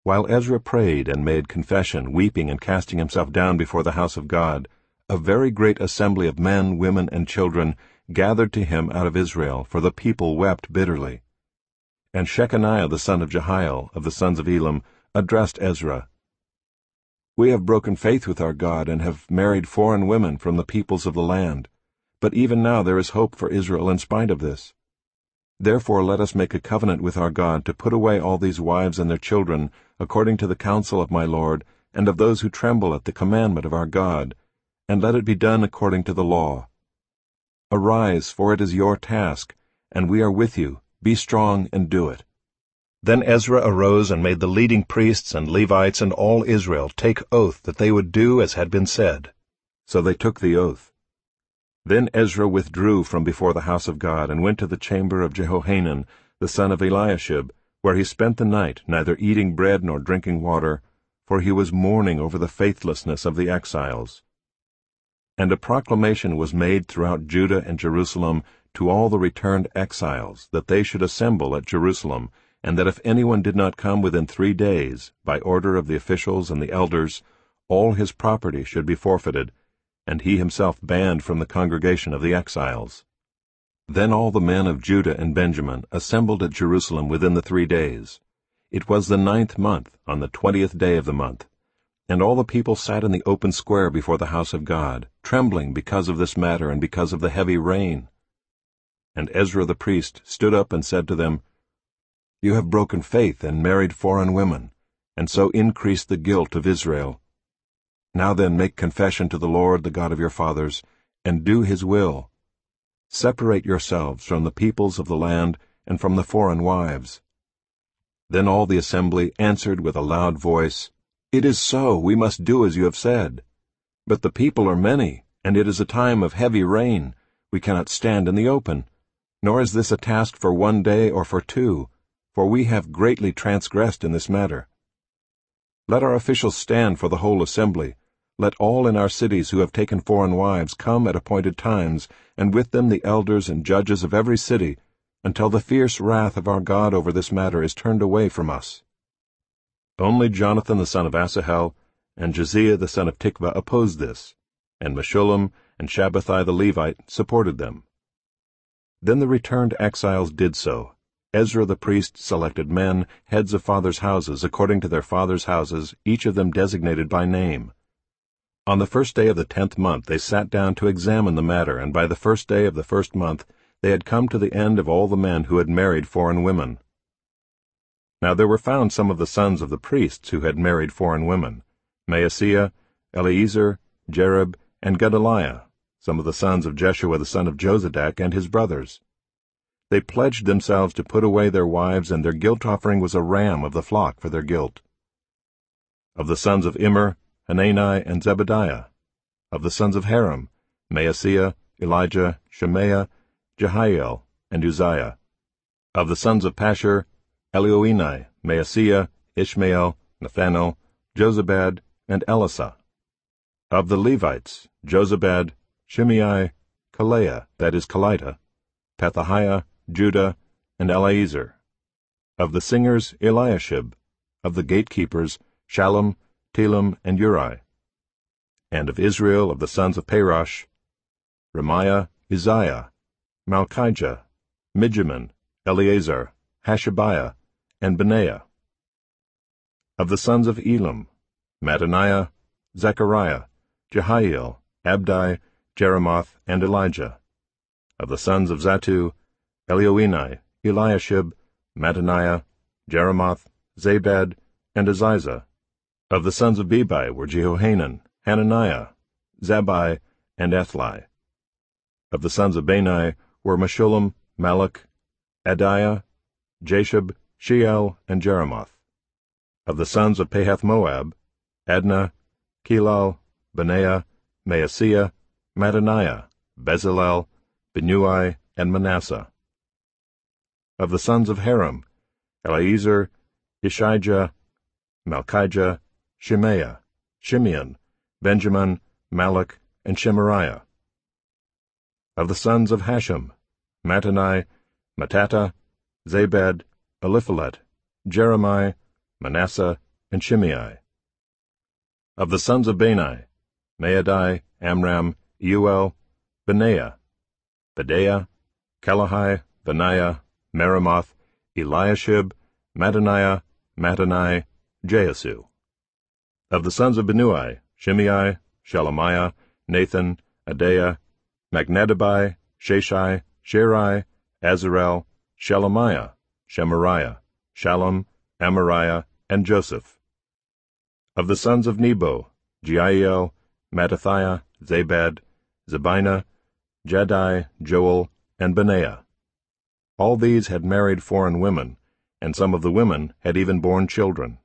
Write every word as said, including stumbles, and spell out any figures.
While Ezra prayed and made confession, weeping and casting himself down before the house of God, a very great assembly of men, women, and children gathered to him out of Israel, for the people wept bitterly. And Shechaniah the son of Jehiel, of the sons of Elam, addressed Ezra, "We have broken faith with our God, and have married foreign women from the peoples of the land. But even now there is hope for Israel in spite of this. Therefore let us make a covenant with our God to put away all these wives and their children, according to the counsel of my Lord, and of those who tremble at the commandment of our God, and let it be done according to the law. Arise, for it is your task, and we are with you. Be strong and do it." Then Ezra arose and made the leading priests and Levites and all Israel take oath that they would do as had been said. So they took the oath. Then Ezra withdrew from before the house of God, and went to the chamber of Jehohanan, the son of Eliashib, where he spent the night, neither eating bread nor drinking water, for he was mourning over the faithlessness of the exiles. And a proclamation was made throughout Judah and Jerusalem to all the returned exiles, that they should assemble at Jerusalem, and that if anyone did not come within three days, by order of the officials and the elders, all his property should be forfeited, and he himself banned from the congregation of the exiles. Then all the men of Judah and Benjamin assembled at Jerusalem within the three days. It was the ninth month, on the twentieth day of the month. And all the people sat in the open square before the house of God, trembling because of this matter and because of the heavy rain. And Ezra the priest stood up and said to them, "You have broken faith and married foreign women, and so increased the guilt of Israel. Now then make confession to the Lord, the God of your fathers, and do his will. Separate yourselves from the peoples of the land and from the foreign wives." Then all the assembly answered with a loud voice, "It is so, we must do as you have said. But the people are many, and it is a time of heavy rain. We cannot stand in the open. Nor is this a task for one day or for two, for we have greatly transgressed in this matter. Let our officials stand for the whole assembly. Let all in our cities who have taken foreign wives come at appointed times, and with them the elders and judges of every city, until the fierce wrath of our God over this matter is turned away from us." Only Jonathan the son of Asahel and Josiah the son of Tikvah opposed this, and Meshullam and Shabbathai the Levite supported them. Then the returned exiles did so. Ezra the priest selected men, heads of fathers' houses, according to their fathers' houses, each of them designated by name. On the first day of the tenth month they sat down to examine the matter, and by the first day of the first month they had come to the end of all the men who had married foreign women. Now there were found some of the sons of the priests who had married foreign women, Maaseiah, Eleazar, Jerib, and Gedaliah, some of the sons of Jeshua the son of Jozadak and his brothers. They pledged themselves to put away their wives, and their guilt offering was a ram of the flock for their guilt. Of the sons of Immer, Hanani and Zebediah. Of the sons of Haram, Maaseiah, Elijah, Shemaiah, Jehiel, and Uzziah. Of the sons of Pashur, Elioenai, Maaseiah, Ishmael, Nathanael, Jozabad, and Elisah. Of the Levites, Jozabad, Shimei, Kaleah, that is Kelita, Pethahiah, Judah, and Eleazar. Of the singers, Eliashib. Of the gatekeepers, Shallum, Telem, and Uri. And of Israel, of the sons of Parosh, Remiah, Uzziah, Malchijah, Mijamin, Eleazar, Hashabiah, and Benaiah. Of the sons of Elam, Mattaniah, Zechariah, Jehiel, Abdi, Jeremoth, and Elijah. Of the sons of Zattu, Elioenai, Eliashib, Mattaniah, Jeremoth, Zabad, and Aziza. Of the sons of Bebai were Jehohanan, Hananiah, Zabbai, and Ethli. Of the sons of Bani were Meshullam, Malach, Adiah, Jashub, Sheal, and Jeremoth. Of the sons of Pahath-Moab, Adnah, Kelal, Benaiah, Maaseiah, Mattaniah, Bezalel, Binnui, and Manasseh. Of the sons of Haram, Eleazar, Ishijah, Malchijah, Shemaiah, Shimeon, Benjamin, Malach, and Shemariah. Of the sons of Hashem, Mattani, Mattata, Zabad, Eliphalet, Jeremiah, Manasseh, and Shimei. Of the sons of Bani, Maadai, Amram, Euel, Benaiah, Bedaiah, Kalahai, Benaiah, Meremoth, Eliashib, Mattaniah, Mattanai, Jeasu. Of the sons of Binnui, Shimei, Shelemiah, Nathan, Adaiah, Magnadabai, Sheshai, Sherai, Azarel, Shelemiah, Shemariah, Shallum, Amariah, and Joseph. Of the sons of Nebo, Jeiel, Mattathiah, Zabad, Zebina, Jaddai, Joel, and Benaiah. All these had married foreign women, and some of the women had even borne children.